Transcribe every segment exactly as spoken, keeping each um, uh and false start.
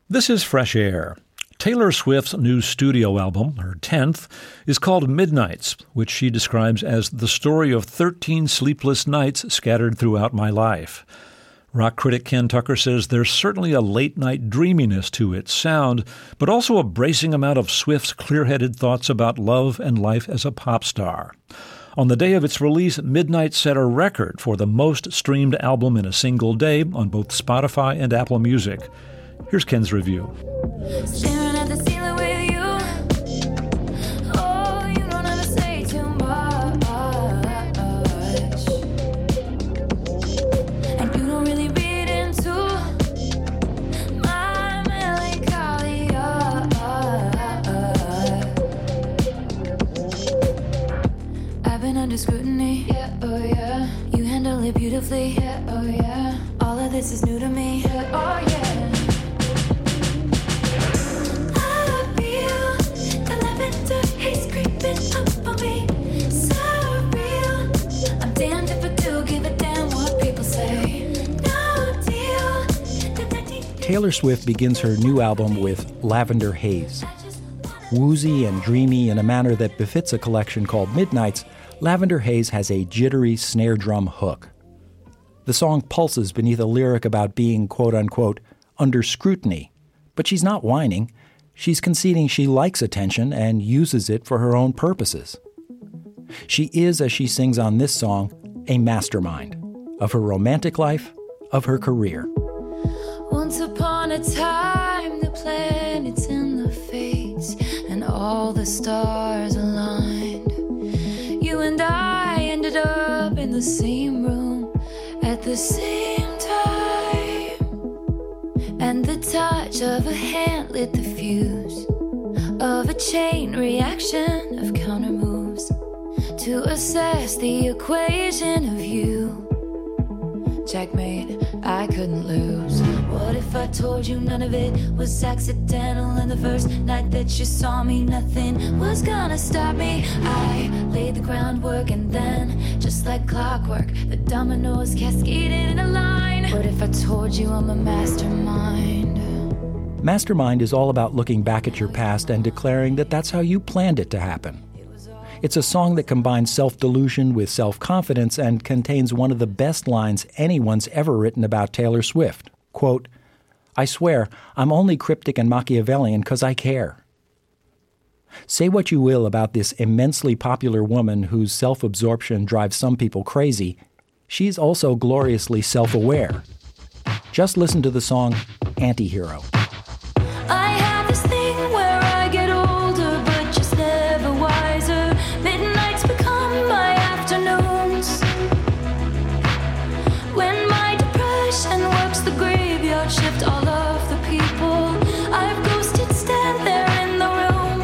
This is Fresh Air. Taylor Swift's new studio album, her tenth, is called Midnights, which she describes as the story of thirteen sleepless nights scattered throughout my life. Rock critic Ken Tucker says there's certainly a late-night dreaminess to its sound, but also a bracing amount of Swift's clear-headed thoughts about love and life as a pop star. On the day of its release, Midnight set a record for the most streamed album in a single day on both Spotify and Apple Music. Here's Ken's review. Staring at the ceiling with you. Oh, you don't ever say too much. And you don't really read into my melancholia. I've been under scrutiny. Yeah, oh yeah. You handle it beautifully. Yeah, oh yeah. All of this is new to me. Yeah, oh yeah. Taylor Swift begins her new album with Lavender Haze. Woozy and dreamy in a manner that befits a collection called Midnights, Lavender Haze has a jittery snare drum hook. The song pulses beneath a lyric about being, quote-unquote, under scrutiny. But she's not whining. She's conceding she likes attention and uses it for her own purposes. She is, as she sings on this song, a mastermind of her romantic life, of her career. Once upon a time, the planets and the fates and all the stars aligned. You and I ended up in the same room at the same time. And the touch of a hand lit the fuse of a chain reaction of counter moves to assess the equation of you. Checkmate, I couldn't lose. What if I told you none of it was accidental, and the first night that you saw me, nothing was gonna stop me? I laid the groundwork, and then, just like clockwork, the dominoes cascaded in a line. What if I told you I'm a mastermind? Mastermind is all about looking back at your past and declaring that that's how you planned it to happen. It's a song that combines self-delusion with self-confidence and contains one of the best lines anyone's ever written about Taylor Swift. Quote, I swear, I'm only cryptic and Machiavellian because I care. Say what you will about this immensely popular woman whose self-absorption drives some people crazy, she's also gloriously self-aware. Just listen to the song Antihero. I have this thing where I get older, but just never wiser. Midnights become my afternoons. When my depression works the graveyard shift, all of the people I've ghosted stand there in the room.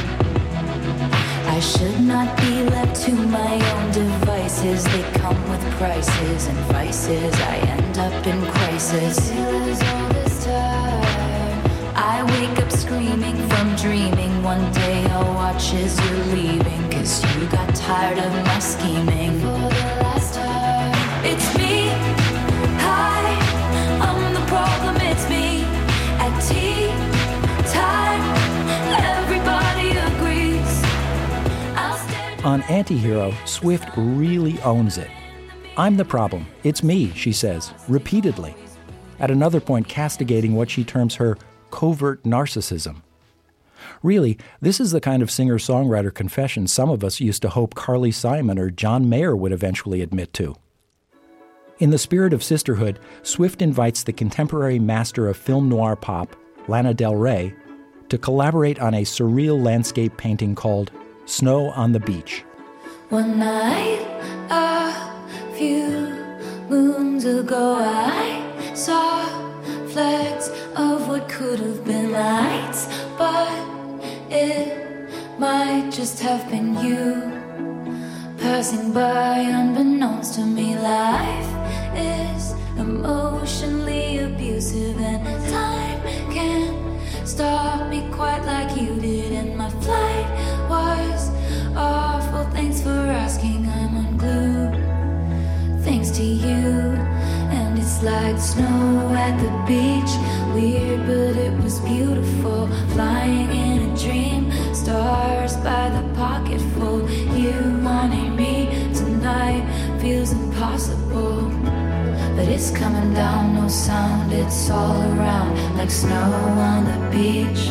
I should not be left to my own devices. They come with prices and vices. I end up in crisis. All this time I wake up screaming from dreaming. One day I'll watch as you're leaving, cause you got tired of my scheming. For the last time, it's me. Hi, I'm the problem, it's me. At tea time, everybody agrees. I'll stand. On Antihero, Swift really owns it. I'm the problem, it's me, she says, repeatedly. At another point castigating what she terms her covert narcissism. Really, this is the kind of singer-songwriter confession some of us used to hope Carly Simon or John Mayer would eventually admit to. In the spirit of sisterhood, Swift invites the contemporary master of film noir pop, Lana Del Rey, to collaborate on a surreal landscape painting called Snow on the Beach. One night, a few moons ago, I saw flecks of what could have been lights, but it might just have been you passing by unbeknownst to me. Life is emotionally abusive, and time can't stop me quite like you did. And my flight was awful. Thanks for asking. I'm unglued thanks to you. And it's like snow at the beach. Weird, but it was beautiful, flying in a dream, stars by the pocketful. You wanting me tonight feels impossible, but it's coming down, no sound, it's all around, like snow on the beach,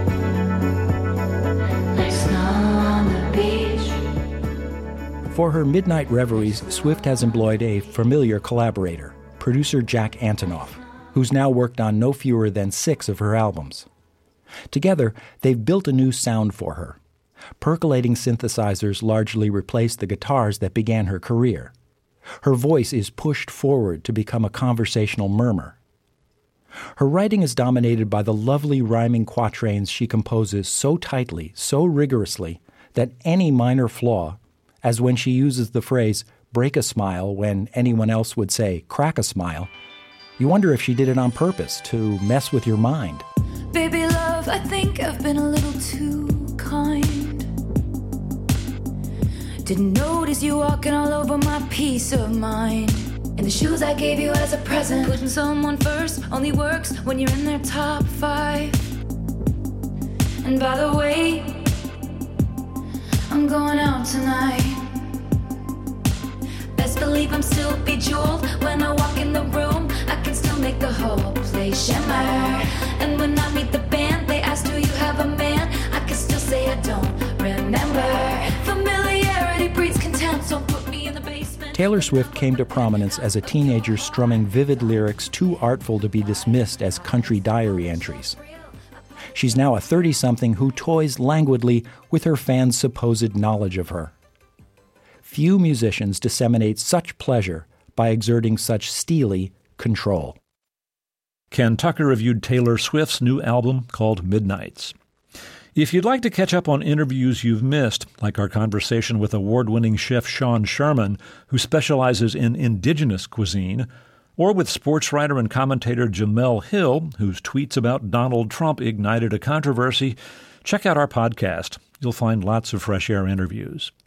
like snow on the beach. For her midnight reveries, Swift has employed a familiar collaborator, producer Jack Antonoff, who's now worked on no fewer than six of her albums. Together, they've built a new sound for her. Percolating synthesizers largely replace the guitars that began her career. Her voice is pushed forward to become a conversational murmur. Her writing is dominated by the lovely rhyming quatrains she composes so tightly, so rigorously, that any minor flaw, as when she uses the phrase, break a smile, when anyone else would say, crack a smile, you wonder if she did it on purpose, to mess with your mind. Baby love, I think I've been a little too kind. Didn't notice you walking all over my peace of mind. And the shoes I gave you as a present, putting someone first only works when you're in their top five. And by the way, I'm going out tonight. Best believe I'm still bejeweled when I walk in the room. I can still make the whole place shimmer. And when I meet the band, they ask, do you have a man? I can still say I don't remember. Familiarity breeds contempt, so put me in the basement. Taylor Swift came to prominence as a teenager strumming vivid lyrics too artful to be dismissed as country diary entries. She's now a thirty-something who toys languidly with her fans' supposed knowledge of her. Few musicians disseminate such pleasure by exerting such steely control. Ken Tucker reviewed Taylor Swift's new album called Midnights. If you'd like to catch up on interviews you've missed, like our conversation with award-winning chef Sean Sherman, who specializes in indigenous cuisine, or with sports writer and commentator Jemele Hill, whose tweets about Donald Trump ignited a controversy, check out our podcast. You'll find lots of fresh air interviews.